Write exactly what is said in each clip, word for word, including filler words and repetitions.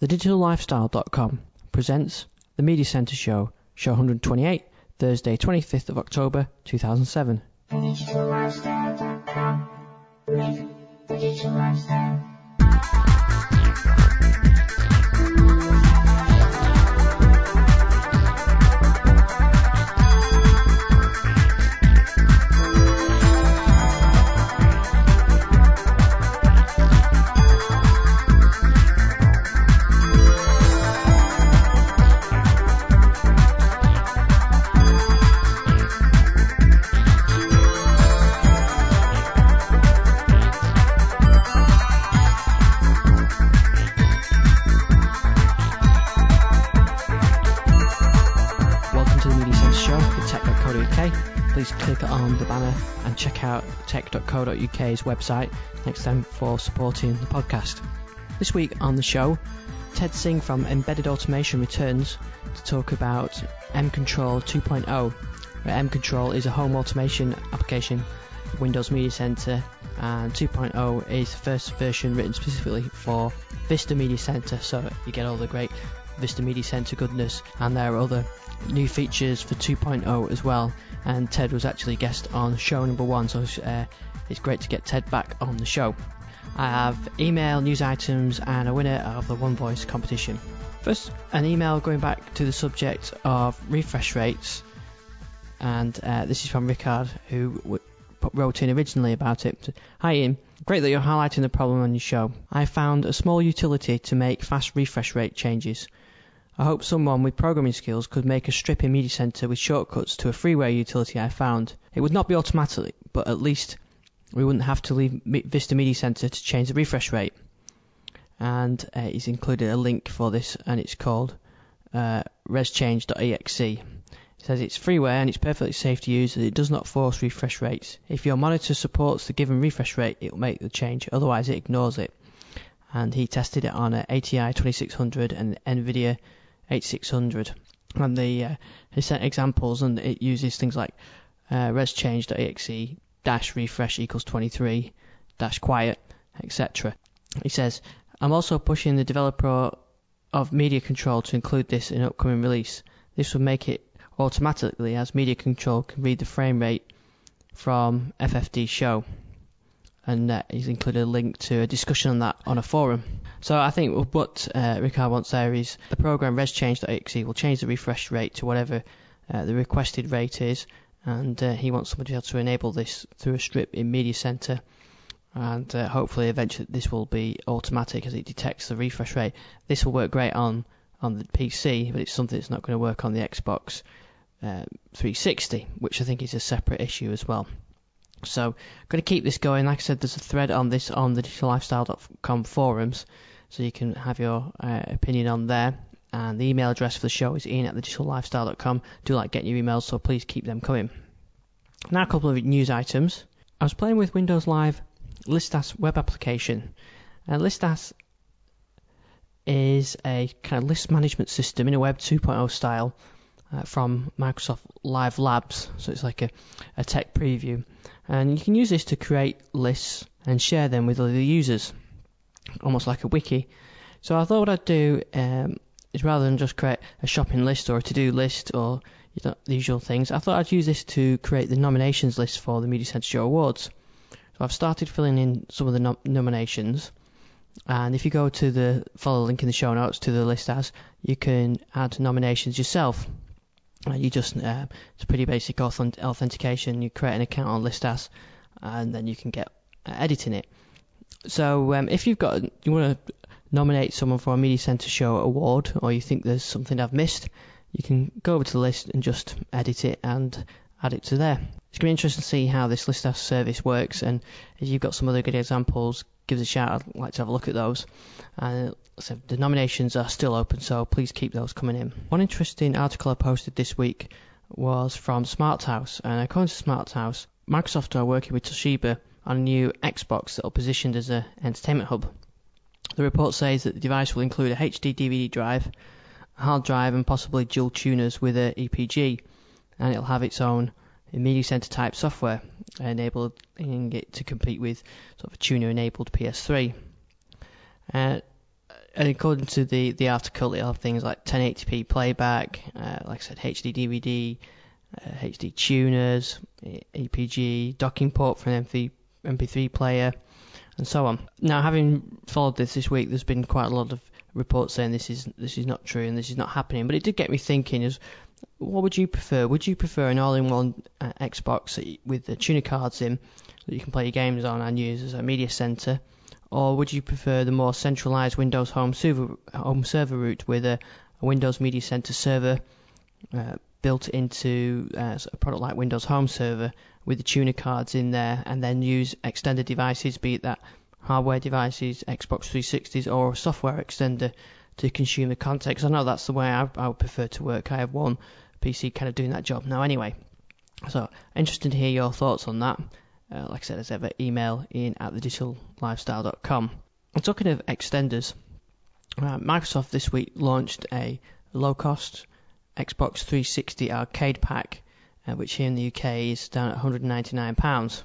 the digital lifestyle dot com presents the Media Centre Show, show one hundred twenty-eight, Thursday, twenty-fifth of October, two thousand seven. the digital lifestyle dot com. Live the digital lifestyle. Please click on the banner and check out tech dot co dot uk's website next time for supporting the podcast. This week on the show, Ted Singh from Embedded Automation returns to talk about M-Control two point oh, where M-Control is a home automation application for Windows Media Center, and two point oh is the first version written specifically for Vista Media Center, so you get all the great Vista Media Center goodness, and there are other new features for two point oh as well. And Ted was actually a guest on show number one, so uh, it's great to get Ted back on the show. I have email, news items, and a winner of the One Voice competition. First, an email going back to the subject of refresh rates, and uh, this is from Rickard, who w- wrote in originally about it. Hi Ian, great that you're highlighting the problem on your show. I found a small utility to make fast refresh rate changes. I hope someone with programming skills could make a strip in Media Center with shortcuts to a freeware utility I found. It would not be automatic, but at least we wouldn't have to leave Vista Media Center to change the refresh rate. And uh, he's included a link for this, and it's called uh, reschange dot e x e. It says it's freeware and it's perfectly safe to use, as it does not force refresh rates. If your monitor supports the given refresh rate, it will make the change, otherwise it ignores it. And he tested it on an A T I twenty-six hundred and NVIDIA eighty-six hundred, and the uh, he sent examples, and it uses things like uh, reschange dot e x e dash refresh equals twenty-three dash quiet, et cetera. He says, I'm also pushing the developer of Media Control to include this in upcoming release. This will make it automatically, as Media Control can read the frame rate from F F D show. And uh, he's included a link to a discussion on that on a forum. So I think what uh, Rickard wants there is the program reschange dot e x e will change the refresh rate to whatever uh, the requested rate is, and uh, he wants somebody else to enable this through a strip in Media Center, and uh, hopefully eventually this will be automatic as it detects the refresh rate. This will work great on, on the P C, but it's something that's not going to work on the Xbox uh, three sixty, which I think is a separate issue as well. So, I'm going to keep this going. Like I said, there's a thread on this on the digital lifestyle dot com forums, so you can have your uh, opinion on there. And the email address for the show is ian at the digital lifestyle dot com. Do like getting your emails, so please keep them coming. Now a couple of news items. I was playing with Windows Live Listas web application. And Listas is a kind of list management system in a Web two point oh style uh, from Microsoft Live Labs. So it's like a, a tech preview. And you can use this to create lists and share them with other users, almost like a wiki. So I thought what I'd do um, is, rather than just create a shopping list or a to-do list or you know, the usual things, I thought I'd use this to create the nominations list for the Media Center Show Awards. So I've started filling in some of the nom- nominations, and if you go to the follow link in the show notes to the list as, you can add nominations yourself. Uh, you just uh, it's pretty basic authent- authentication. You create an account on Listas, and then you can get uh, editing it. So um, if you've got you want to nominate someone for a Media Center Show award, or you think there's something I've missed, you can go over to the list and just edit it and add it to there. It's going to be interesting to see how this Listas service works, and if you've got some other good examples, give us a shout. I'd like to have a look at those. Uh, so the nominations are still open, so please keep those coming in. One interesting article I posted this week was from SmartHouse, and according to SmartHouse, Microsoft are working with Toshiba on a new Xbox that will be positioned as an entertainment hub. The report says that the device will include a H D D V D drive, a hard drive, and possibly dual tuners with a E P G, and it'll have its own Media Center type software, enabling it to compete with sort of a tuner enabled P S three. Uh, and according to the, the article, it'll have things like ten eighty p playback, uh, like I said, H D D V D, uh, H D tuners, A P G, docking port for an M P three player, and so on. Now, having followed this this week, there's been quite a lot of reports saying this is this is not true and this is not happening, but it did get me thinking, is what would you prefer? Would you prefer an all-in-one uh, Xbox with the tuner cards in that you can play your games on and use as a media center, or would you prefer the more centralized Windows Home server, home server route with a, a Windows Media Center server uh, built into uh, a product like Windows Home Server with the tuner cards in there, and then use extended devices, be it that hardware devices, Xbox three sixties, or a software extender to consume the content? Because I know that's the way I, I would prefer to work. I have one P C kind of doing that job now anyway. So, interested to hear your thoughts on that. Uh, like I said, as ever, email ian at the digital lifestyle dot com. And talking of extenders, uh, Microsoft this week launched a low-cost Xbox three sixty arcade pack, uh, which here in the U K is down at one hundred ninety-nine pounds,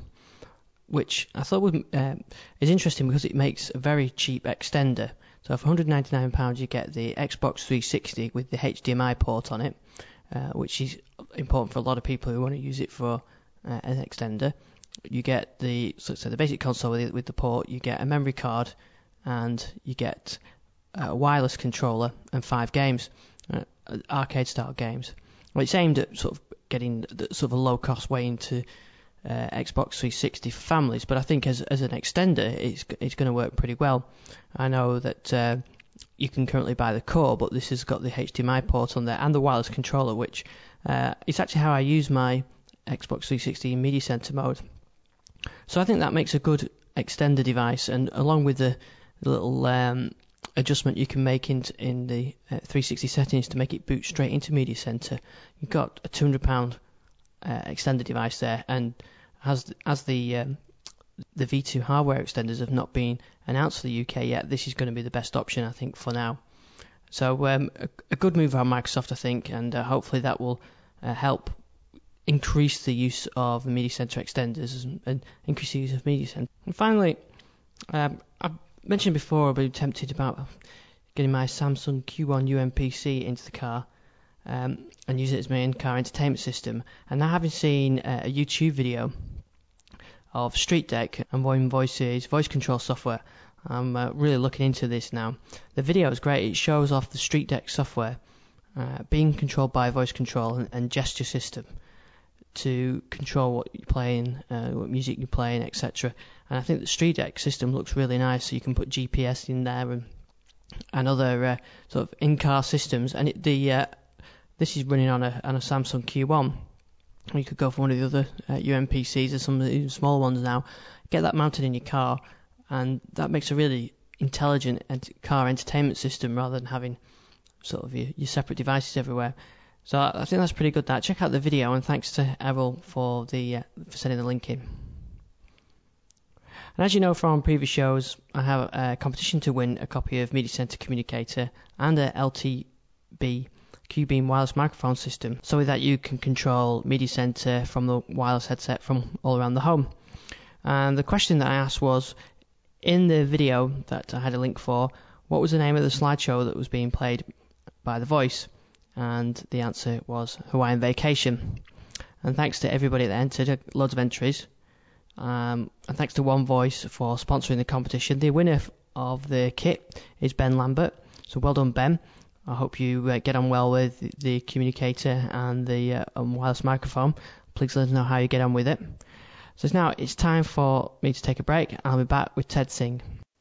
which I thought was, uh, is interesting because it makes a very cheap extender. So for one hundred ninety-nine pounds you get the Xbox three sixty with the H D M I port on it, uh, which is important for a lot of people who want to use it for uh, an extender. You get the so, so the basic console with the, with the port, you get a memory card, and you get a wireless controller and five games, uh, arcade style games. Well, it's aimed at sort of getting the, sort of a low cost way into uh, Xbox three sixty for families, but I think as as an extender it's it's going to work pretty well. I know that uh, you can currently buy the core, but this has got the H D M I port on there and the wireless controller, which uh, is actually how I use my Xbox three sixty in Media Center mode. So I think that makes a good extender device, and along with the, the little um, adjustment you can make in, in the uh, three sixty settings to make it boot straight into Media Center, you've got a two hundred pound uh, extender device there. And as as the um, the V two hardware extenders have not been announced for the U K yet, this is going to be the best option, I think, for now. So um, a, a good move on Microsoft, I think, and uh, hopefully that will uh, help increase the use of the Media Center extenders and, and increase the use of Media Center. And finally, um, I've mentioned before I've been tempted about getting my Samsung Q one U M P C into the car um, and use it as my in-car entertainment system. And now, having seen uh, a YouTube video of Street Deck and Voice Voice's voice control software, I'm uh, really looking into this now. The video is great. It shows off the Street Deck software uh, being controlled by voice control and, and gesture system to control what you're playing, uh, what music you're playing, et cetera. And I think the Street Deck system looks really nice, so you can put G P S in there and and other uh, sort of in-car systems. And it, the uh, this is running on a on a Samsung Q one. You could go for one of the other uh, U M P Cs or some of the small ones now. Get that mounted in your car, and that makes a really intelligent ent- car entertainment system rather than having sort of your, your separate devices everywhere. So I think that's pretty good. That check out the video, and thanks to Errol for the uh, for sending the link in. And as you know from previous shows, I have a competition to win a copy of Media Center Communicator and a L T B Q-Beam wireless microphone system, so that you can control Media Center from the wireless headset from all around the home. And the question that I asked was, in the video that I had a link for, what was the name of the slideshow that was being played by the voice? And the answer was Hawaiian Vacation. And thanks to everybody that entered, loads of entries. Um, and thanks to One Voice for sponsoring the competition. The winner of the kit is Ben Lambert. So well done, Ben. I hope you uh, get on well with the, the communicator and the uh, um, wireless microphone. Please let us know how you get on with it. So now it's time for me to take a break. I'll be back with Ted Singh.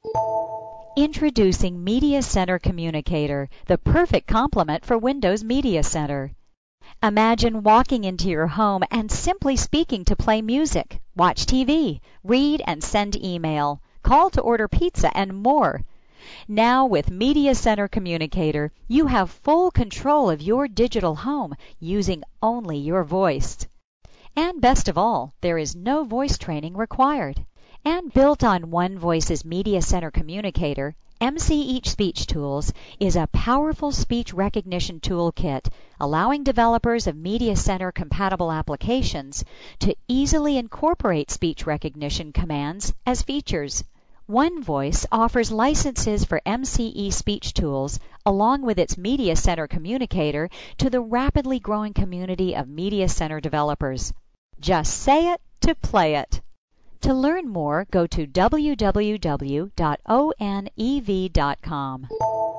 Introducing Media Center Communicator, the perfect complement for Windows Media Center. Imagine walking into your home and simply speaking to play music, watch T V, read and send email, call to order pizza, and more. Now with Media Center Communicator, you have full control of your digital home using only your voice. And best of all, there is no voice training required. And built on One Voice's Media Center Communicator, M C Each Speech Tools is a powerful speech recognition toolkit allowing developers of Media Center compatible applications to easily incorporate speech recognition commands as features. One Voice offers licenses for M C E speech tools along with its Media Center communicator to the rapidly growing community of Media Center developers. Just say it to play it. To learn more, go to w w w dot o n e v dot com.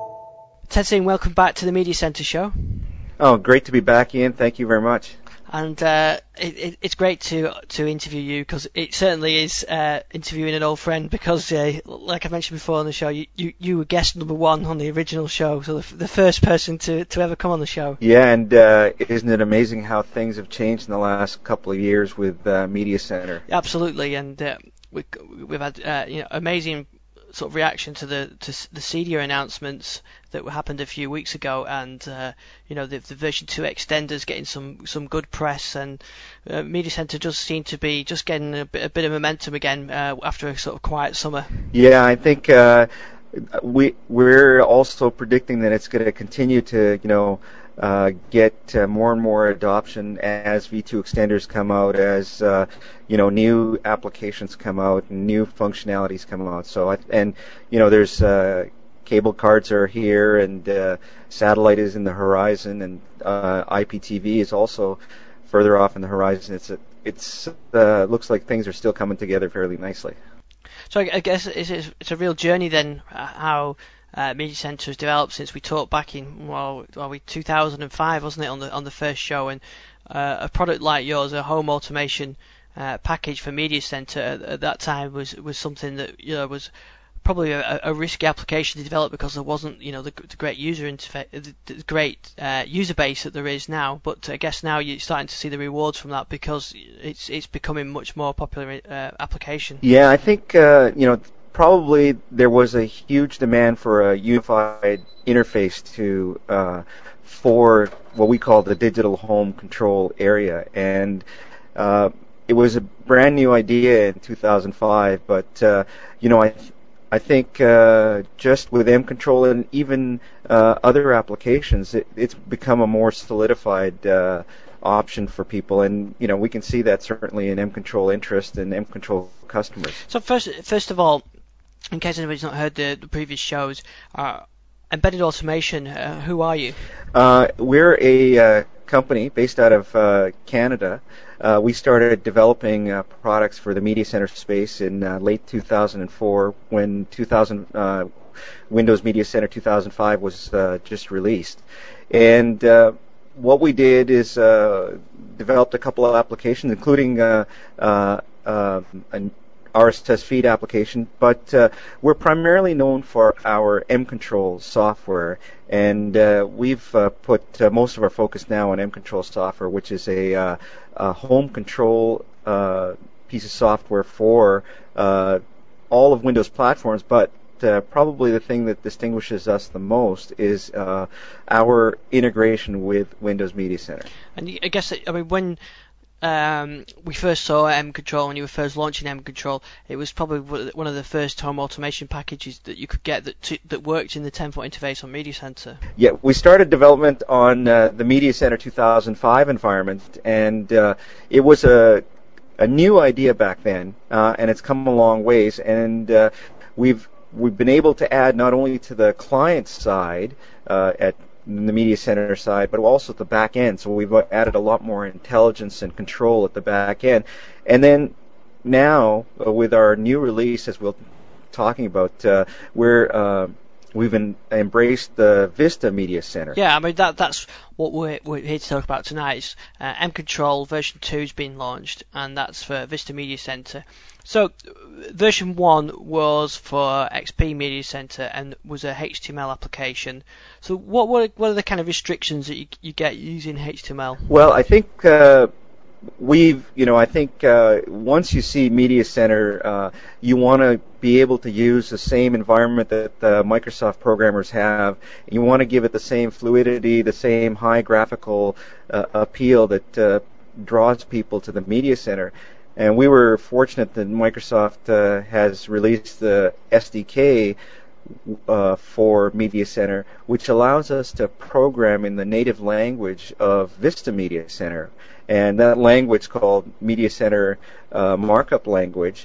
Ted Singh, welcome back to the Media Center show. Oh, great to be back, Ian. Thank you very much. And uh, it, it, it's great to to interview you, because it certainly is uh, interviewing an old friend, because uh, like I mentioned before on the show, you, you, you were guest number one on the original show, so the, the first person to, to ever come on the show. Yeah, and uh, isn't it amazing how things have changed in the last couple of years with uh, Media Center? Absolutely, and uh, we, we've had uh, you know amazing sort of reaction to the to the Cydia announcements that happened a few weeks ago, and uh, you know the, the version two extenders getting some some good press, and uh, Media Center does seem to be just getting a bit, a bit of momentum again uh, after a sort of quiet summer. Yeah, I think uh, we we're also predicting that it's going to continue to you know uh, get uh, more and more adoption as V two extenders come out, as uh, you know new applications come out and new functionalities come out. So I, and you know there's uh, cable cards are here, and uh, satellite is in the horizon, and uh, I P T V is also further off in the horizon. It's a, it's uh, looks like things are still coming together fairly nicely. So I, I guess it's, it's a real journey then, uh, how uh, Media Center has developed since we talked back in well, well we two thousand five, wasn't it, on the on the first show, and uh, a product like yours, a home automation uh, package for Media Center at, at that time was was something that you know was probably a, a risky application to develop, because there wasn't, you know, the, the great user interface, the, the great uh, user base that there is now. But I guess now you're starting to see the rewards from that, because it's it's becoming much more popular uh, application. Yeah, I think uh, you know probably there was a huge demand for a unified interface to uh, for what we call the digital home control area, and uh, it was a brand new idea in two thousand five. But uh, you know I. I think uh, just with M Control and even uh, other applications, it, it's become a more solidified uh, option for people, and you know we can see that certainly in M Control interest and M Control customers. So first, first of all, in case anybody's not heard the, the previous shows, uh, Embedded Automation, uh, who are you? Uh, we're a uh, company based out of uh, Canada. Uh, we started developing uh, products for the Media Center space in uh, late two thousand four, when two thousand uh, Windows Media Center two thousand five was uh, just released. And uh, what we did is uh, developed a couple of applications, including uh, uh, uh, an R S S feed application, but uh, we're primarily known for our M Control software, and uh, we've uh, put uh, most of our focus now on M Control software, which is a, uh, a home control uh, piece of software for uh, all of Windows platforms, but uh, probably the thing that distinguishes us the most is uh, our integration with Windows Media Center. And I guess, I mean, when Um, we first saw M Control, when you were first launching M Control, it was probably one of the first home automation packages that you could get that t- that worked in the ten-foot interface on Media Center. Yeah, we started development on uh, the Media Center two thousand five environment, and uh, it was a a new idea back then, uh, and it's come a long ways. And uh, we've we've been able to add not only to the client side uh, at the Media Center side, but also at the back end. So we've added a lot more intelligence and control at the back end. And then now, uh, with our new release, as we're talking about, uh, we're uh, we've en- embraced the Vista Media Center. Yeah, I mean that that's what we're, we're here to talk about tonight. Is, uh, M Control version two has been launched, and that's for Vista Media Center. So version one was for X P Media Center and was a H T M L application. So what what are, what are the kind of restrictions that you, you get using H T M L? Well, I think uh, we've, you know, I think uh, once you see Media Center, uh, you want to be able to use the same environment that uh, Microsoft programmers have. You want to give it the same fluidity, the same high graphical uh, appeal that uh, draws people to the Media Center. And we were fortunate that Microsoft uh, has released the S D K uh, for Media Center, which allows us to program in the native language of Vista Media Center. And that language, called Media Center uh, Markup Language,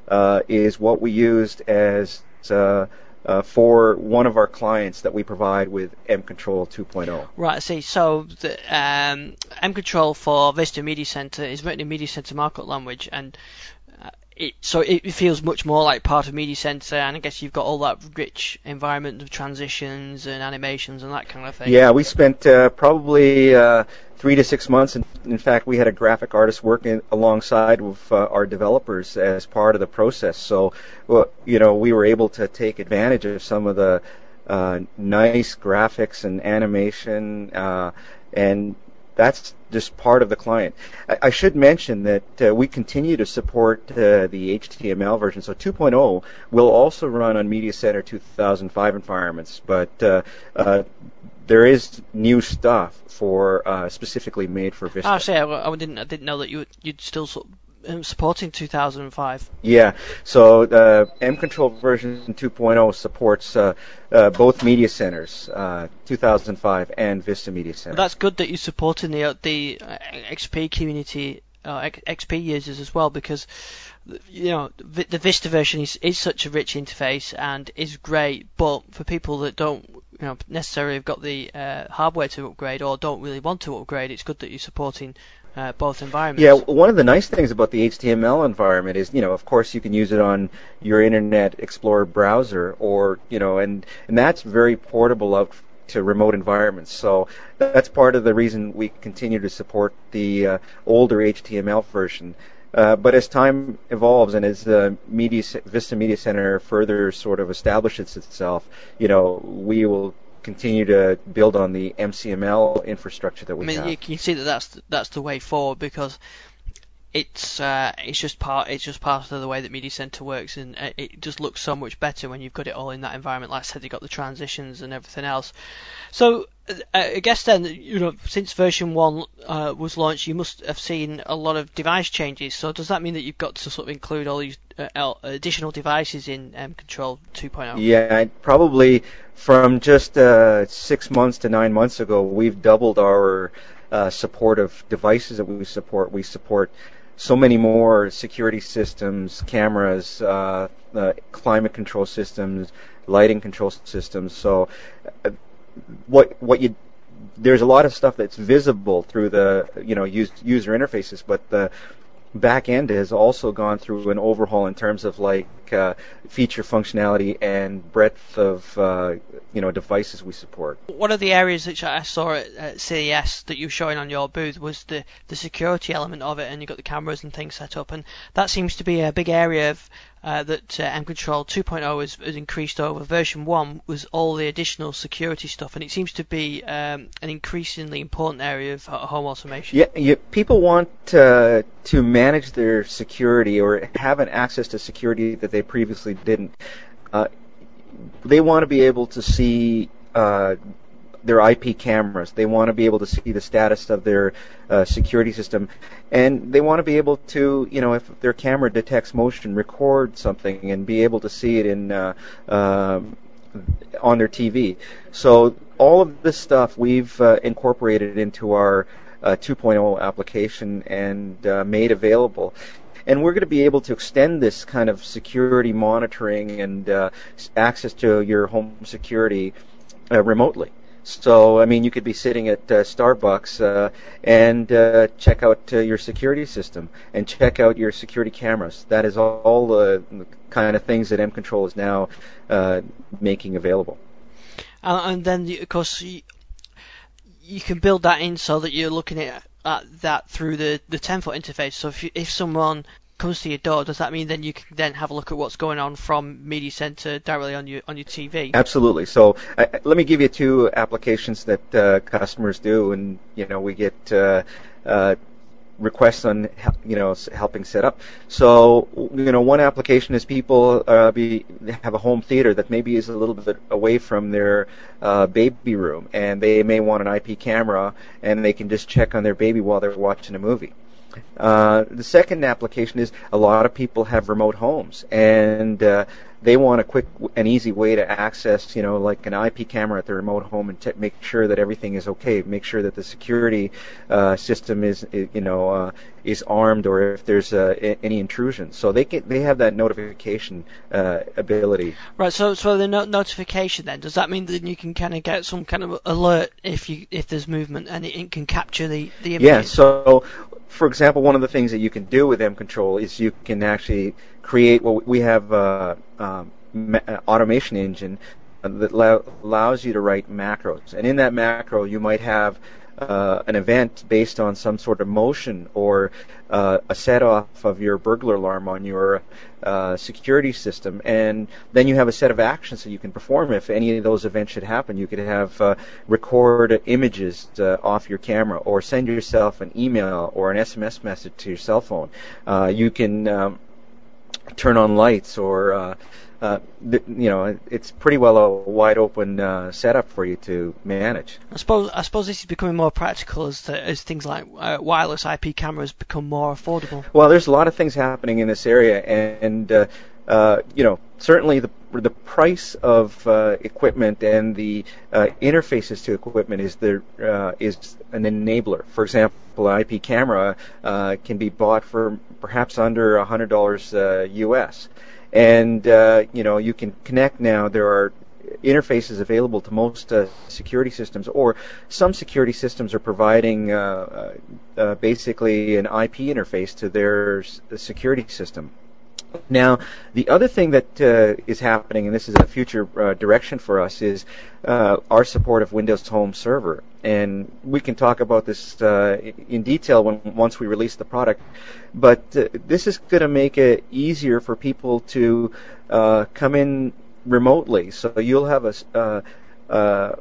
uh, is what we used as uh, uh, for one of our clients that we provide with M Control two point oh. Right, I see. So the um, M Control for Vista Media Center is written in Media Center markup language, and uh, it so it feels much more like part of Media Center, and I guess you've got all that rich environment of transitions and animations and that kind of thing. Yeah, we spent uh, probably uh, three to six months. In, in fact, we had a graphic artist working alongside with uh, our developers as part of the process. So, well, you know, we were able to take advantage of some of the uh, nice graphics and animation, uh, and that's just part of the client. I, I should mention that uh, we continue to support uh, the H T M L version. So two point oh will also run on Media Center two thousand five environments, but uh, uh, there is new stuff for uh, specifically made for Vista. Oh, I see. I, I didn't. I didn't know that you you'd still sort of, um, supporting two thousand five. Yeah. So uh, M Control version two point oh supports uh, uh, both media centers, uh, two thousand five and Vista Media Center. Well, that's good that you're supporting the the uh, X P community, uh, X P users as well, because you know the Vista version is, is such a rich interface and is great, but for people that don't you know necessarily have got the uh, hardware to upgrade or don't really want to upgrade, it's good that you're supporting uh, both environments. Yeah, one of the nice things about the H T M L environment is, you know, of course you can use it on your Internet Explorer browser, or you know, and and that's very portable out to remote environments. So that's part of the reason we continue to support the uh, older H T M L version. Uh, but as time evolves and as the Media, Vista Media Center further sort of establishes itself, you know, we will continue to build on the M C M L infrastructure that we I mean, have. you can see that that's the, that's the way forward, because it's uh, it's just part it's just part of the way that Media Center works, and it just looks so much better when you've got it all in that environment. Like I said, you've got the transitions and everything else. So uh, I guess then, you know, since version one uh, was launched, you must have seen a lot of device changes. So does that mean that you've got to sort of include all these uh, additional devices in M Control two point oh? Yeah, probably from just uh, six months to nine months ago, we've doubled our uh, support of devices that we support. We support so many more security systems, cameras, uh, uh, climate control systems, lighting control systems. So, uh, what what you there's a lot of stuff that's visible through the you know use, user interfaces, but the back end has also gone through an overhaul in terms of like uh, feature functionality and breadth of uh, you know devices we support. One of the areas that I saw at, at C E S that you were showing on your booth was the, the security element of it, and you've got the cameras and things set up, and that seems to be a big area of uh, that uh, M Control two point oh has, has increased over. Version one was all the additional security stuff, and it seems to be um, an increasingly important area of home automation. Yeah, you, people want uh, to manage their security or have an access to security that they previously didn't. Uh, they want to be able to see uh, their I P cameras. They want to be able to see the status of their uh, security system, and they want to be able to, you know, if their camera detects motion, record something and be able to see it in uh, uh, on their T V. So all of this stuff we've uh, incorporated into our uh, two point oh application and uh, made available. And we're going to be able to extend this kind of security monitoring and uh, access to your home security uh, remotely. So, I mean, you could be sitting at uh, Starbucks uh, and uh, check out uh, your security system and check out your security cameras. That is all, all the kind of things that M Control is now uh, making available. Uh, and then, of course, you, you can build that in so that you're looking at, at that through the, the ten-foot interface. So if you, if someone comes to your door, does that mean then you can then have a look at what's going on from Media Center directly on your on your T V? Absolutely. So uh, let me give you two applications that uh, customers do, and you know we get uh, uh, requests on you know helping set up. So you know one application is people uh, be have a home theater that maybe is a little bit away from their uh, baby room, and they may want an I P camera, and they can just check on their baby while they're watching a movie. Uh, the second application is a lot of people have remote homes, and uh, they want a quick and easy way to access, you know, like an I P camera at their remote home and t- make sure that everything is okay, make sure that the security uh, system is, you know, uh, is armed, or if there's uh, a- any intrusion. So they get, they have that notification uh, ability. Right. So, so the no- notification then, does that mean that you can kind of get some kind of alert if you if there's movement, and it, it can capture the the images? Yeah. So, for example, one of the things that you can do with M Control is you can actually create what we have uh, um, ma- automation engine that allow- allows you to write macros, and in that macro you might have uh, an event based on some sort of motion or uh, a set off of your burglar alarm on your uh, security system, and then you have a set of actions that you can perform if any of those events should happen. You could have uh, record images uh, off your camera, or send yourself an email or an S M S message to your cell phone. Uh, you can um, turn on lights, or uh, uh, th- you know, it's pretty well a wide open uh, setup for you to manage. I suppose I suppose this is becoming more practical as the, as things like uh, wireless I P cameras become more affordable. Well, there's a lot of things happening in this area, and uh, uh, you know, certainly the the price of uh, equipment and the uh, interfaces to equipment is the uh, is an enabler. For example, an I P camera uh, can be bought for perhaps under one hundred dollars uh, U S, and uh, you know, you can connect now. There are interfaces available to most uh, security systems, or some security systems are providing uh, uh, basically an I P interface to their s- security system. Now, the other thing that uh, is happening, and this is a future uh, direction for us, is uh, our support of Windows Home Server. And we can talk about this uh, in detail when once we release the product. But uh, this is going to make it easier for people to uh, come in remotely. So you'll have a uh, uh,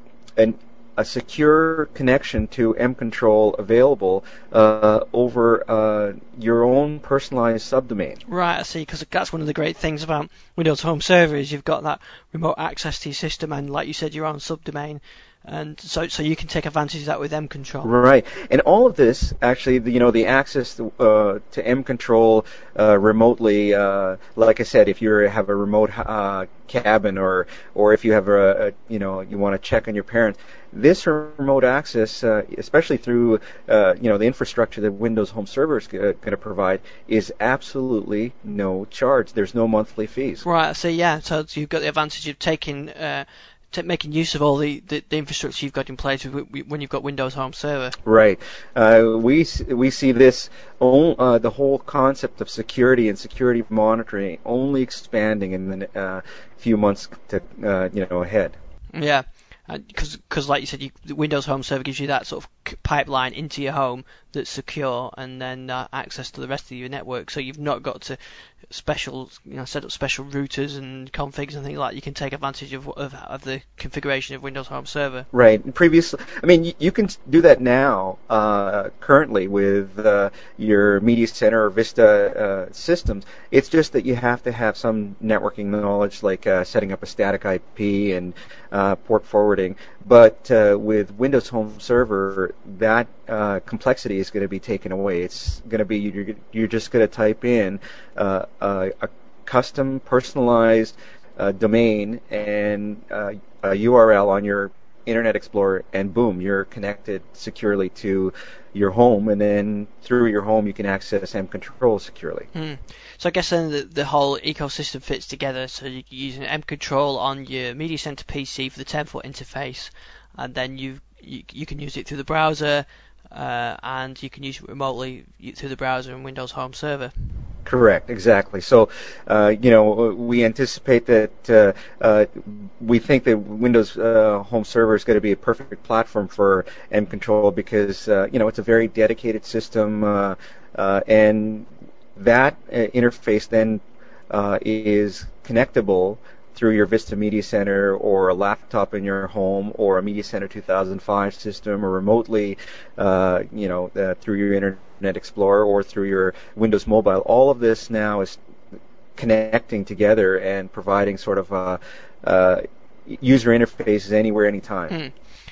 an a secure connection to M Control available uh, over uh, your own personalized subdomain. Right, I see, because that's one of the great things about Windows Home Server is you've got that remote access to your system, and like you said, your own subdomain, and so so you can take advantage of that with M Control. Right, and all of this actually, the, you know, the access to, uh, to M Control uh, remotely. Uh, like I said, if you have a remote uh, cabin, or or if you have a, a you know, you want to check on your parents, this remote access, uh, especially through uh, you know, the infrastructure that Windows Home Server is going to provide, is absolutely no charge. There's no monthly fees. Right, so yeah, so you've got the advantage of taking, uh, t- making use of all the, the, the infrastructure you've got in place with, when you've got Windows Home Server. Right. Uh, we we see this, uh, the whole concept of security and security monitoring only expanding in the uh, few months to uh, you know ahead. Yeah. Because, uh, like you said, you, Windows Home Server gives you that sort of pipeline into your home that's secure, and then uh, access to the rest of your network. So you've not got to special, you know, set up special routers and configs and things like that. You can take advantage of, of of the configuration of Windows Home Server. Right. And previously, I mean, you, you can do that now, uh, currently with uh, your Media Center or Vista uh, systems. It's just that you have to have some networking knowledge, like uh, setting up a static I P and uh, port forwarding. But uh, with Windows Home Server, that uh, complexity is going to be taken away. It's going to be you're, you're just going to type in uh, a, a custom, personalized uh, domain and uh, a U R L on your Internet Explorer, and boom, you're connected securely to your home, and then through your home you can access M Control securely. Mm. So I guess then the, the whole ecosystem fits together. So you're using M Control on your Media Center P C for the ten foot interface, and then you you, you can use it through the browser, uh, and you can use it remotely through the browser and Windows Home Server. Correct, exactly. So, uh, you know, we anticipate that uh, uh, we think that Windows uh, Home Server is going to be a perfect platform for M Control because, uh, you know, it's a very dedicated system, uh, uh, and that uh, interface then uh, is connectable through your Vista Media Center or a laptop in your home or a Media Center two thousand five system, or remotely, uh, you know, uh, through your Internet Explorer or through your Windows Mobile. All of this now is connecting together and providing sort of a, uh, user interfaces anywhere, anytime. Mm.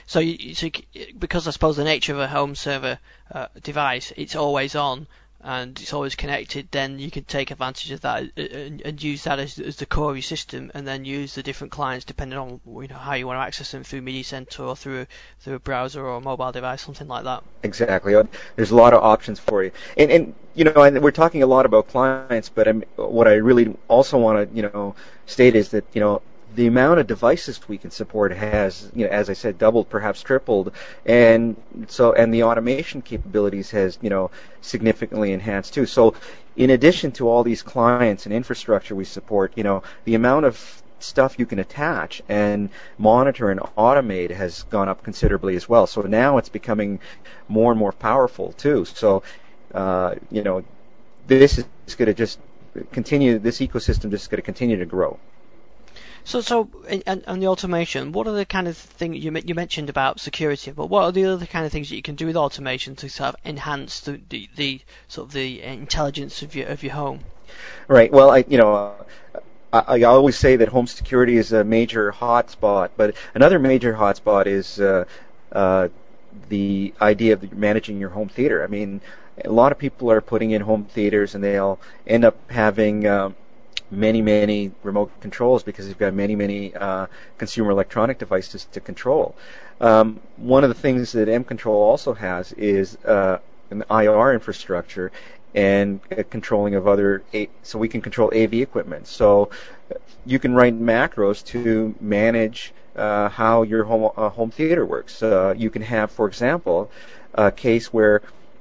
So, you, so you, because I suppose the nature of a home server uh, device, it's always on and it's always connected, then you can take advantage of that and, and use that as, as the core of your system, and then use the different clients depending on, you know, how you want to access them, through Media Center or through a, through a browser or a mobile device, something like that. Exactly. There's a lot of options for you. And, and you know, and we're talking a lot about clients, but I'm, what I really also want to, you know, state is that, you know, the amount of devices we can support has, you know, as I said, doubled, perhaps tripled, and so and the automation capabilities has, you know, significantly enhanced too. So, in addition to all these clients and infrastructure we support, you know, the amount of stuff you can attach and monitor and automate has gone up considerably as well. So now it's becoming more and more powerful too. So, uh, you know, this is going to just continue. This ecosystem just going to continue to grow. So, so, and, and the automation, what are the kind of things you you mentioned about security? But what are the other kind of things that you can do with automation to sort of enhance the, the, the sort of the intelligence of your of your home? Right. Well, I you know. I, I always say that home security is a major hotspot, but another major hotspot is uh, uh, the idea of managing your home theater. I mean, a lot of people are putting in home theaters, and they'll end up having uh, many, many remote controls because they've got many, many uh, consumer electronic devices to control. Um, one of the things that M Control also has is uh, an I R infrastructure and uh, controlling of other, a- so we can control A V equipment. So uh, you can write macros to manage uh, how your home uh, home theater works. Uh, you can have, for example, a case where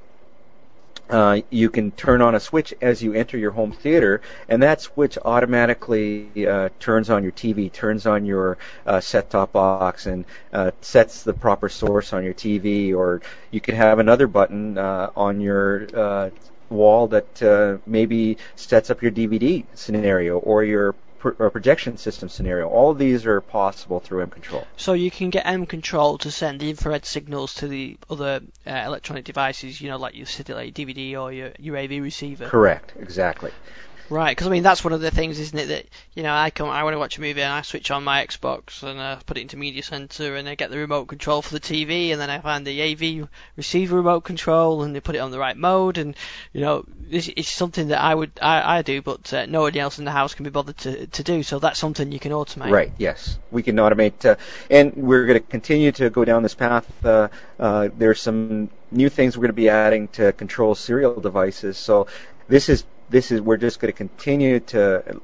Uh, you can turn on a switch as you enter your home theater, and that switch automatically uh, turns on your T V, turns on your uh, set-top box, and uh, sets the proper source on your T V. Or you can have another button uh, on your uh, wall that uh, maybe sets up your D V D scenario or your or projection system scenario. All of these are possible through M Control. So you can get M Control to send the infrared signals to the other uh, electronic devices, you know, like your like D V D or your, your A V receiver. Correct, exactly. Right, because I mean that's one of the things, isn't it? That, you know, I come, I want to watch a movie and I switch on my Xbox and uh, put it into Media Center, and I get the remote control for the T V, and then I find the A V receiver remote control, and they put it on the right mode, and you know, it's, it's something that I would, I, I do, but uh, nobody else in the house can be bothered to to do. So that's something you can automate. Right. Yes, we can automate, uh, and we're going to continue to go down this path. Uh, uh, there's some new things we're going to be adding to control serial devices. So this is. This is we're just going to continue to,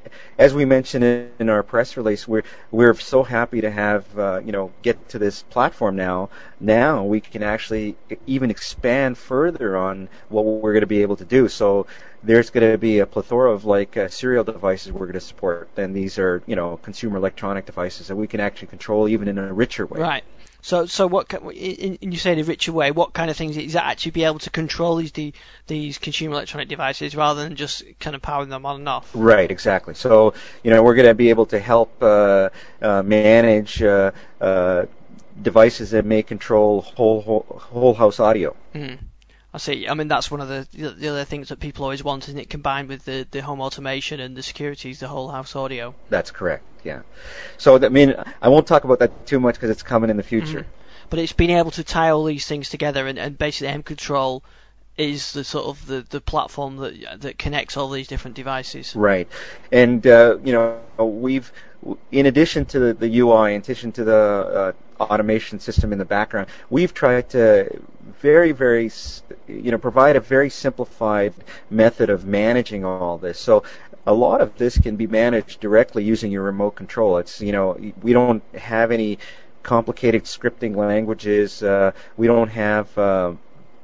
as we mentioned in our press release, we're we're so happy to have uh, you know get to this platform now. Now we can actually even expand further on what we're going to be able to do. So there's going to be a plethora of like uh, serial devices we're going to support, and these are you know consumer electronic devices that we can actually control even in a richer way. Right. So, so what? In, in you say the richer way, what kind of things is that actually be able to control these the, these consumer electronic devices rather than just kind of powering them on and off? Right, exactly. So, you know, we're going to be able to help uh, uh, manage uh, uh, devices that may control whole whole, whole house audio. Mm. I see. I mean, that's one of the the other things that people always want, isn't it? Combined with the, the home automation and the security, is the whole house audio. That's correct. Yeah. So that, I mean, I won't talk about that too much because it's coming in the future. Mm. But it's being able to tie all these things together, and, and basically M Control is the sort of the, the platform that that connects all these different devices. Right. And uh, you know, we've in addition to the, the U I, in addition to the uh, automation system in the background, we've tried to very, very, you know, provide a very simplified method of managing all this. So a lot of this can be managed directly using your remote control. It's, you know, we don't have any complicated scripting languages. Uh, we don't have, uh,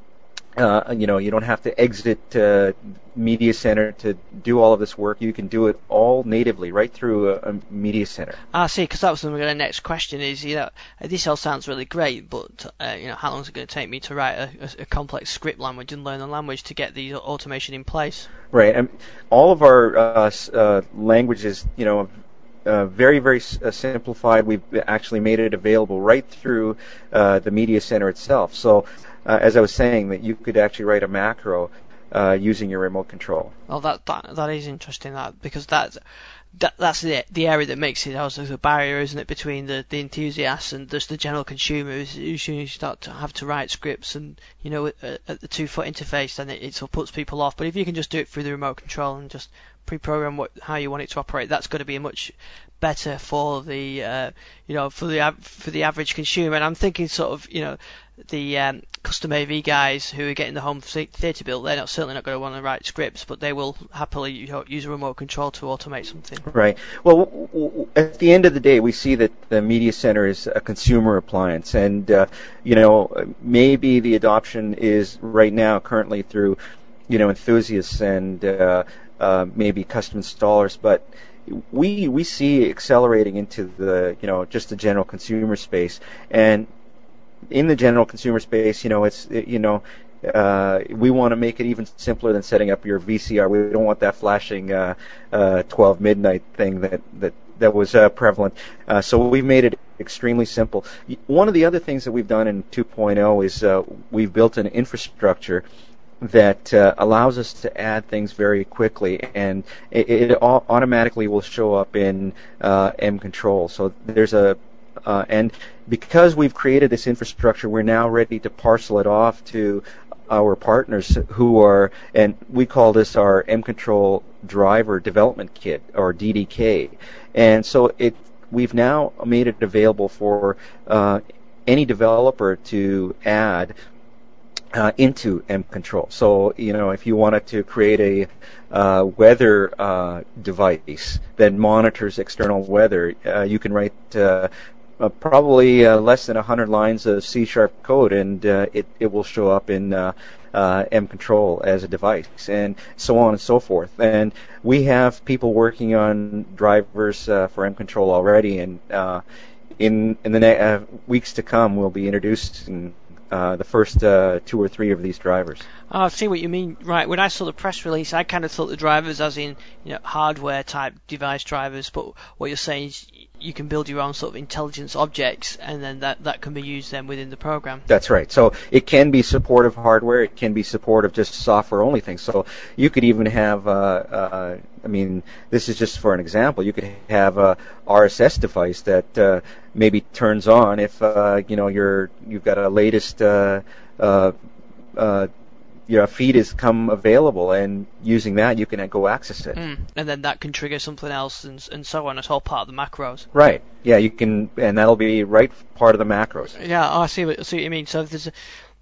uh, you know, you don't have to exit uh, Media Center to do all of this work. You can do it all natively right through a, a Media Center. I see, because that was the next question is, you know, this all sounds really great, but, uh, you know, how long is it going to take me to write a, a, a complex script language and learn the language to get the automation in place? Right. And all of our uh, uh, languages, you know, Uh, very, very uh, simplified. We've actually made it available right through uh, the Media Center itself. So, uh, as I was saying, that you could actually write a macro uh, using your remote control. Well, that, that that is interesting, that because that that that's the the area that makes it also the barrier, isn't it, between the, the enthusiasts and just the general consumers. Usually you start to have to write scripts and, you know, at, at the two-foot interface, then it, it sort of puts people off. But if you can just do it through the remote control and just pre-program what how you want it to operate, that's going to be a much better for the uh, you know for the for the average consumer. And I'm thinking sort of, you know, the um, custom A V guys who are getting the home theatre built, they're not certainly not going to want to write scripts, but they will happily, you know, use a remote control to automate something. Right. Well, w- w- at the end of the day, we see that the media center is a consumer appliance, and uh, you know, maybe the adoption is right now currently through, you know, enthusiasts and uh, uh, maybe custom installers, but we we see accelerating into the, you know, just the general consumer space. And in the general consumer space, you know, it's, you know, uh, we want to make it even simpler than setting up your V C R. We don't want that flashing uh, uh, twelve midnight thing that that that was uh, prevalent. Uh, so we've made it extremely simple. One of the other things that we've done in two point oh is uh, we've built an infrastructure that uh, allows us to add things very quickly, and it, it automatically will show up in uh, M Control. So there's a uh, and because we've created this infrastructure, we're now ready to parcel it off to our partners who are, and we call this our M Control Driver Development Kit, or D D K. And so it we've now made it available for uh, any developer to add Uh, into M Control. So, you know, if you wanted to create a uh, weather uh, device that monitors external weather, uh, you can write uh, uh, probably uh, less than one hundred lines of C-sharp code, and uh, it, it will show up in uh, uh, M Control as a device, and so on and so forth. And we have people working on drivers uh, for M Control already, and uh, in in the ne- uh, weeks to come, we'll be introducing Uh, the first uh, two or three of these drivers. Oh, I see what you mean. Right, when I saw the press release, I kind of thought the drivers as in, you know, hardware type device drivers, but what you're saying is you can build your own sort of intelligence objects, and then that, that can be used then within the program. That's right. So it can be supportive hardware, it can be supportive just software only things. So you could even have, uh, uh, I mean, this is just for an example, you could have a R S S device that uh, maybe turns on if, uh, you know, you're, you've got a latest uh, uh, uh, your feed has come available, and using that you can go access it. Mm. And then that can trigger something else, and and so on. It's all part of the macros. Right. Yeah, you can, and that'll be right part of the macros. Yeah, oh, I see what, I see what you mean. So if there's a,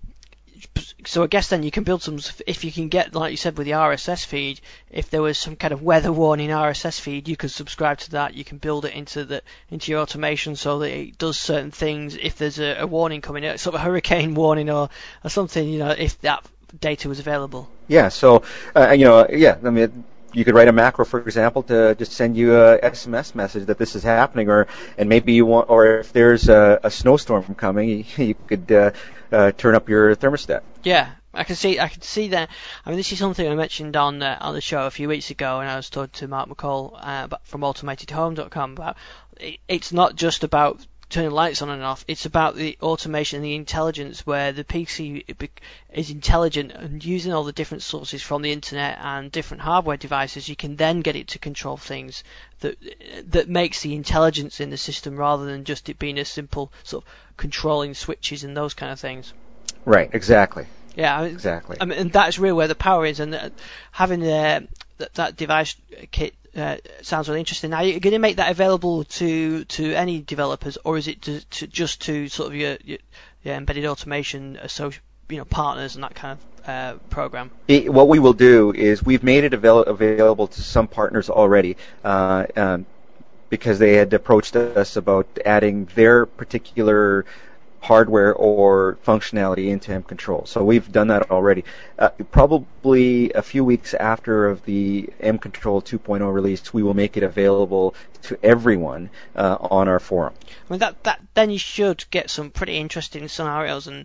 so I guess then you can build some, if you can get, like you said, with the R S S feed, if there was some kind of weather warning R S S feed, you can subscribe to that. You can build it into the into your automation so that it does certain things. If there's a, a warning coming, sort of a hurricane warning or, or something, you know, if that data was available. Yeah, so, uh, you know, yeah, I mean, you could write a macro, for example, to just send you a S M S message that this is happening, or, and maybe you want, or if there's a, a snowstorm coming, you, you could uh, uh, turn up your thermostat. Yeah, I can see, I can see that. I mean, this is something I mentioned on uh, on the show a few weeks ago, and I was talking to Mark McCall uh, from automated home dot com about it, it's not just about turning lights on and off. It's about the automation and the intelligence, where the P C is intelligent and using all the different sources from the internet and different hardware devices. You can then get it to control things that that makes the intelligence in the system, rather than just it being a simple sort of controlling switches and those kind of things. Right. Exactly. Yeah. Exactly. I mean, and that's really where the power is, and uh, having uh, that, that device kit Uh, sounds really interesting. Now, are you going to make that available to, to any developers, or is it to, to just to sort of your, your, your embedded automation, associ- you know, partners and that kind of uh, program? It, what we will do is we've made it avail- available to some partners already, uh, um, because they had approached us about adding their particular hardware or functionality into M Control. So we've done that already. Uh, probably a few weeks after of the M Control two point oh release, we will make it available to everyone uh, on our forum. I mean, that, that then you should get some pretty interesting scenarios and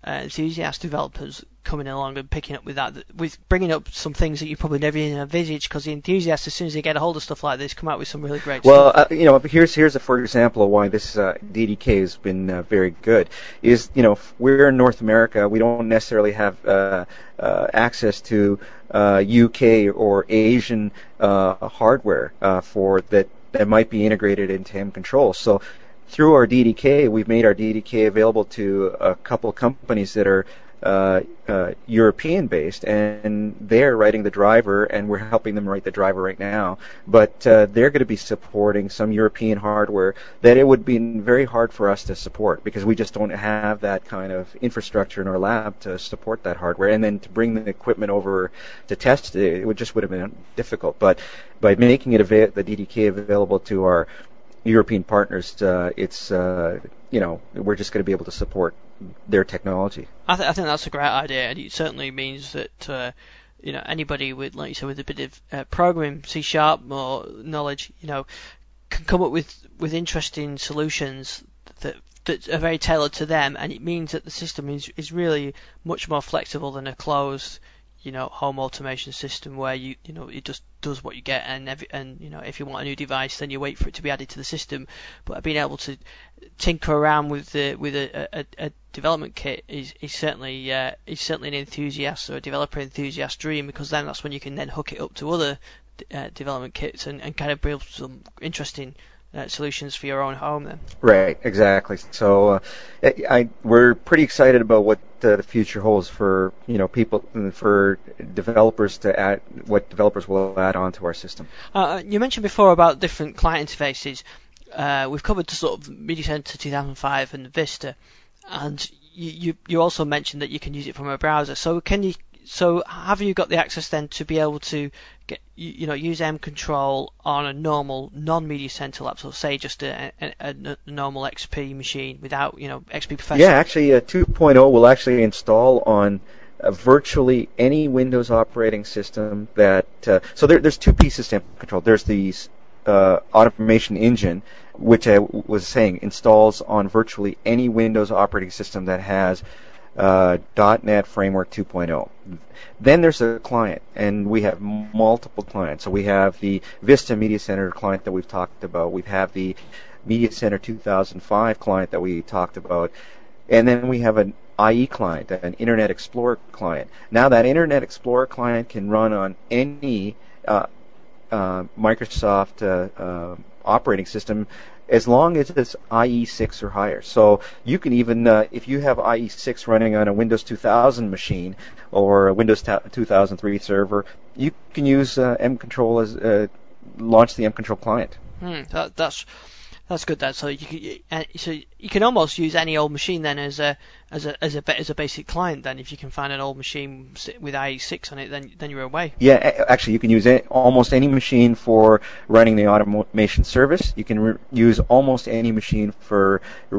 uh, enthusiast developers coming along and picking up with that, with bringing up some things that you probably never even envisaged, because the enthusiasts, as soon as they get a hold of stuff like this, come out with some really great well, stuff. Well, uh, you know, here's here's a for example of why this uh, D D K has been uh, very good. Is, you know, we're in North America, we don't necessarily have uh, uh, access to uh, U K or Asian uh, hardware uh, for that that might be integrated into M Control. So through our D D K, we've made our D D K available to a couple companies that are uh, uh, European-based, and they're writing the driver, and we're helping them write the driver right now. But uh, they're going to be supporting some European hardware that it would be very hard for us to support, because we just don't have that kind of infrastructure in our lab to support that hardware. And then to bring the equipment over to test it, it would just would have been difficult. But by making it ava- the D D K available to our European partners, uh, it's uh, you know, we're just going to be able to support their technology. I, th- I think that's a great idea, and it certainly means that uh, you know, anybody with, like you said, with a bit of uh, programming, C sharp or knowledge, you know, can come up with, with interesting solutions that that are very tailored to them, and it means that the system is is really much more flexible than a closed, you know, home automation system where you you know, it just does what you get, and every, and you know, if you want a new device, then you wait for it to be added to the system. But being able to tinker around with the with a, a, a development kit is is certainly uh, is certainly an enthusiast or a developer enthusiast dream, because then that's when you can then hook it up to other uh, development kits and, and kind of build some interesting Uh, solutions for your own home then. Right, exactly. So uh, I, I, we're pretty excited about what uh, the future holds for, you know, people, for developers to add, what developers will add on to our system. Uh, you mentioned before about different client interfaces. Uh, we've covered the sort of Media Center two thousand five and Vista, and you, you you also mentioned that you can use it from a browser. So can you So have you got the access then to be able to get, you, you know, use M Control on a normal non-Media Center laptop, say just a, a, a normal X P machine without, you know, X P Professional? Yeah, actually, uh, two point oh will actually install on uh, virtually any Windows operating system that. Uh, so there, there's two pieces to M Control. There's the uh, automation engine, which I w- was saying installs on virtually any Windows operating system that has Uh, .NET Framework two point oh. Then there's a client, and we have multiple clients. So we have the Vista Media Center client that we've talked about. We have the Media Center two thousand five client that we talked about. And then we have an I E client, an Internet Explorer client. Now that Internet Explorer client can run on any uh, uh, Microsoft uh, uh, operating system as long as it's I E six or higher. So you can even, uh, if you have I E six running on a Windows two thousand machine or a Windows two thousand three server, you can use uh, M Control as uh, launch the M Control client. Hmm, that, that's that's good. Then, so you can, uh, so you can almost use any old machine then as a as a as a as a basic client. Then, if you can find an old machine with I E six on it, then then you're away. Yeah, actually, you can use any, almost any machine for running the automation service. You can re- use almost any machine for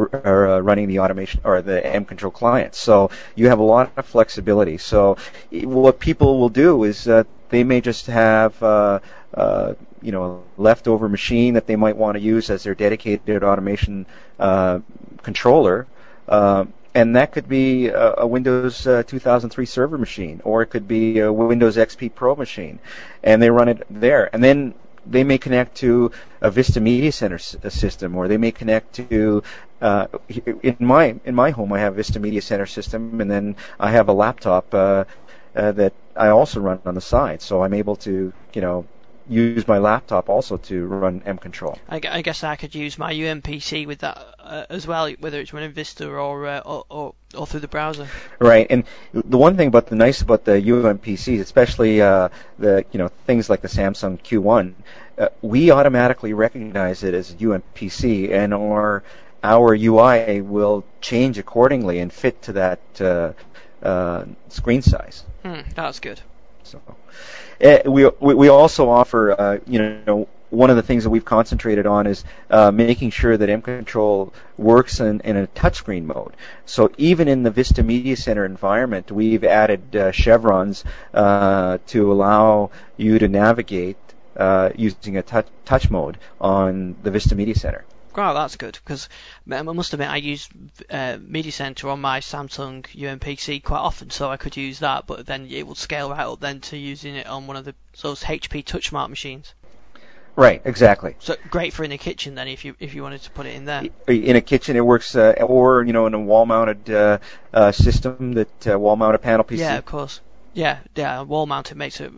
r- uh, running the automation or the M Control client. So you have a lot of flexibility. So what people will do is uh, they may just have uh, uh, you know, leftover machine that they might want to use as their dedicated automation uh, controller. Uh, And that could be a, a Windows uh, two thousand three server machine, or it could be a Windows X P Pro machine, and they run it there. And then they may connect to a Vista Media Center s- system, or they may connect to. Uh, in my in my home, I have Vista Media Center system, and then I have a laptop uh, uh, that I also run on the side. So I'm able to, you know, use my laptop also to run M Control. I, I guess I could use my U M P C with that uh, as well, whether it's running Vista or, uh, or or or through the browser. Right, and the one thing about the nice about the U M P Cs, especially uh, the you know things like the Samsung Q one, uh, we automatically recognize it as a U M P C, and our our U I will change accordingly and fit to that uh, uh, screen size. Hmm, that's good. So. Uh, we we also offer, uh, you know, one of the things that we've concentrated on is uh, making sure that M Control works in, in a touchscreen mode. So even in the Vista Media Center environment, we've added uh, chevrons uh, to allow you to navigate uh, using a touch, touch mode on the Vista Media Center. Wow, that's good, because I must admit I use uh, Media Center on my Samsung U M P C quite often, so I could use that, but then it would scale right up then to using it on one of the those H P TouchSmart machines. Right, exactly. So great for in the kitchen then, if you if you wanted to put it in there. In a kitchen, it works, uh, or you know, in a wall-mounted uh, uh, system, that uh, wall-mounted panel P C. Yeah, of course. Yeah, yeah. Wall mounted makes it.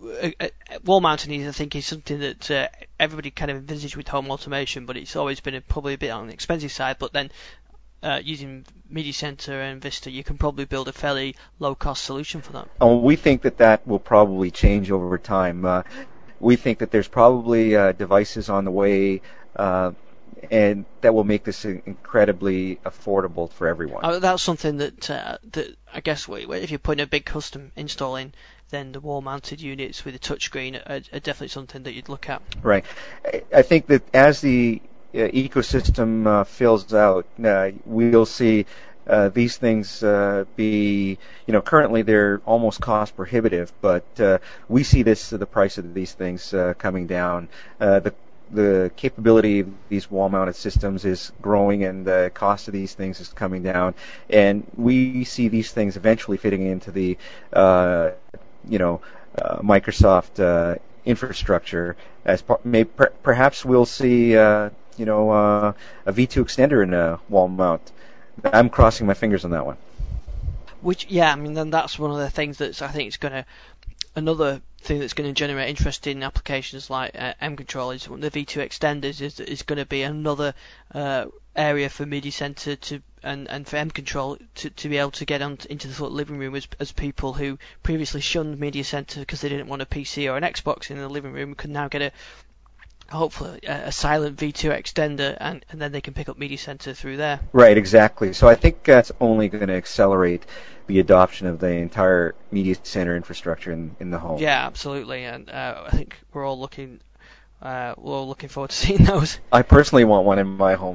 Wall mounting, I think, is something that uh, everybody kind of envisaged with home automation, but it's always been a, probably a bit on the expensive side. But then, uh, using Media Center and Vista, you can probably build a fairly low-cost solution for that. Oh, we think that that will probably change over time. Uh, we think that there's probably uh, devices on the way. Uh, And that will make this incredibly affordable for everyone. Uh, that's something that uh, that I guess if you're putting a big custom install in, then the wall-mounted units with a touchscreen are, are definitely something that you'd look at. Right. I think that as the uh, ecosystem uh, fills out, uh, we'll see uh, these things uh, be, you know, currently they're almost cost prohibitive, but uh, we see this uh, the price of these things uh, coming down. Uh, the The capability of these wall-mounted systems is growing, and the cost of these things is coming down. And we see these things eventually fitting into the, uh, you know, uh, Microsoft uh, infrastructure. As par- may, per- perhaps we'll see, uh, you know, uh, a V two extender in a wall mount. I'm crossing my fingers on that one. Which, yeah, I mean, then that's one of the things that's I think it's going to another thing that's going to generate interesting applications like uh, M Control is the V two extenders is is going to be another uh, area for Media Center to and, and for M Control to, to be able to get on into the sort of living room as as people who previously shunned Media Center because they didn't want a P C or an Xbox in the living room could now get a hopefully a, a silent V two extender, and, and then they can pick up Media Center through there. Right, exactly. So I think that's only going to accelerate the adoption of the entire Media Center infrastructure in, in the home. Yeah, absolutely, and uh, I think we're all looking uh, we're all looking forward to seeing those. I personally want one in my home.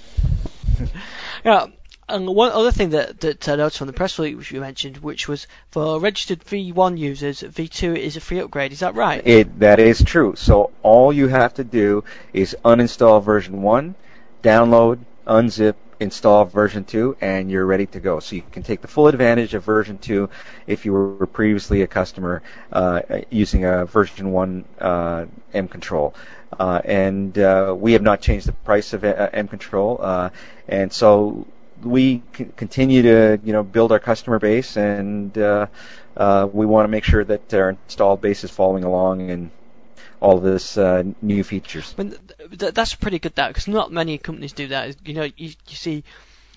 Yeah. And one other thing that, that I noticed from the press release which you mentioned, which was for registered V one users, V two is a free upgrade. Is that right? It that is true. So all you have to do is uninstall version one, download, unzip, install version two, and you're ready to go. So you can take the full advantage of version two if you were previously a customer uh, using a version one uh, M Control. Uh, and uh, we have not changed the price of uh, M Control, uh, and so we c- continue to, you know, build our customer base, and uh, uh, we want to make sure that our installed base is following along and all of this uh, new features. I mean, th- th- that's pretty good, that, because not many companies do that. You know, you, you see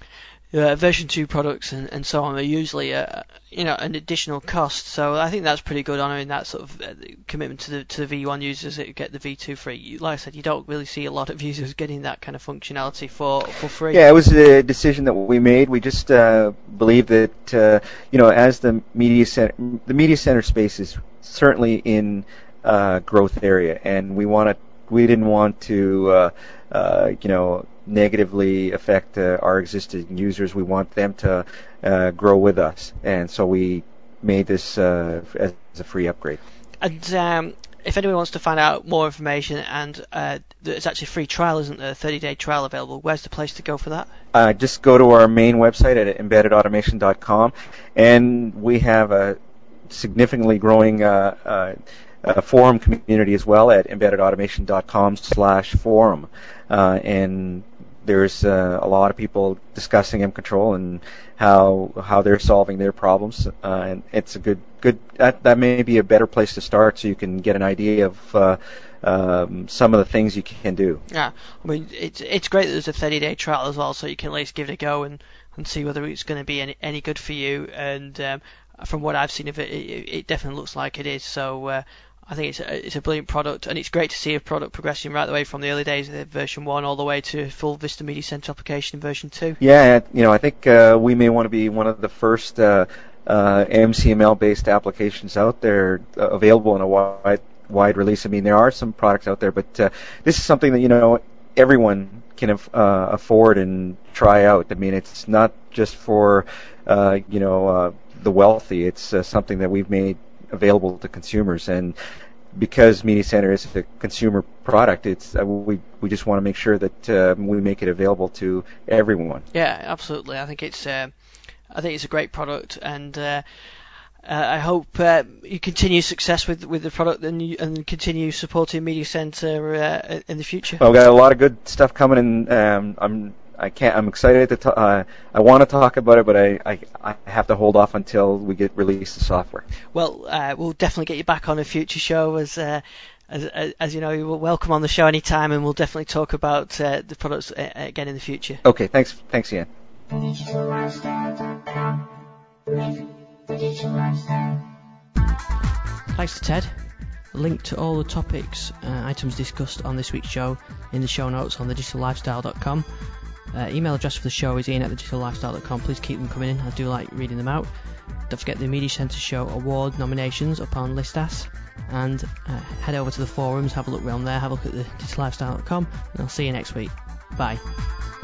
uh, version two products and, and so on are usually uh, you know an additional cost. So I think that's pretty good, honouring that sort of uh, commitment to the to the V one users that get the V two free. You, like I said, you don't really see a lot of users getting that kind of functionality for, for free. Yeah, it was a decision that we made. We just uh, believe that uh, you know, as the media center, the media center space is certainly in uh, growth area, and we want to. We didn't want to, uh, uh, you know, negatively affect uh, our existing users. We want them to uh, grow with us, and so we made this uh, as a free upgrade. And um, if anyone wants to find out more information, and uh, there's actually a free trial, isn't there? A thirty-day trial available. Where's the place to go for that? Uh, just go to our main website at embedded automation dot com, and we have a significantly growing uh, uh, uh, forum community as well at embedded automation dot com slash forum, uh, and there's uh, a lot of people discussing M Control and how how they're solving their problems, uh, and it's a good good that that may be a better place to start, so you can get an idea of uh, um, some of the things you can do. Yeah, I mean it's it's great that there's a thirty-day trial as well, so you can at least give it a go and, and see whether it's going to be any any good for you. And um, from what I've seen of it, it, it definitely looks like it is. So. Uh, I think it's a, it's a brilliant product, and it's great to see a product progressing right the way from the early days of version one all the way to full Vista Media Center application in version two. Yeah, you know, I think uh, we may want to be one of the first uh, uh, M C M L-based applications out there uh, available in a wide wide release. I mean, there are some products out there, but uh, this is something that, you know, everyone can uh, afford and try out. I mean, it's not just for uh, you know uh, the wealthy. It's uh, something that we've made available to consumers, and because Media Center is a consumer product, it's uh, we we just want to make sure that uh, we make it available to everyone. Yeah, absolutely. I think it's uh, I think it's a great product, and uh, uh, I hope uh, you continue success with with the product and you, and continue supporting Media Center uh, in the future. Well, we've got a lot of good stuff coming, and um, I'm I can't I'm excited to ta- uh, I want to talk about it, but I, I I have to hold off until we get release the software. Well, uh, we'll definitely get you back on a future show as. Uh, As, as, as you know, you're welcome on the show anytime, and we'll definitely talk about uh, the products uh, again in the future. Okay, thanks, thanks, Ian. the digital lifestyle dot com. Live the digital lifestyle. Thanks to Ted. A link to all the topics, uh, items discussed on this week's show in the show notes on the digital lifestyle dot com. Uh, email address for the show is ian at the digital lifestyle dot com. Please keep them coming in. I do like reading them out. Don't forget the Media Centre Show award nominations up on Listas. And uh, head over to the forums, have a look around there, have a look at the digital lifestyle dot com, and I'll see you next week. Bye.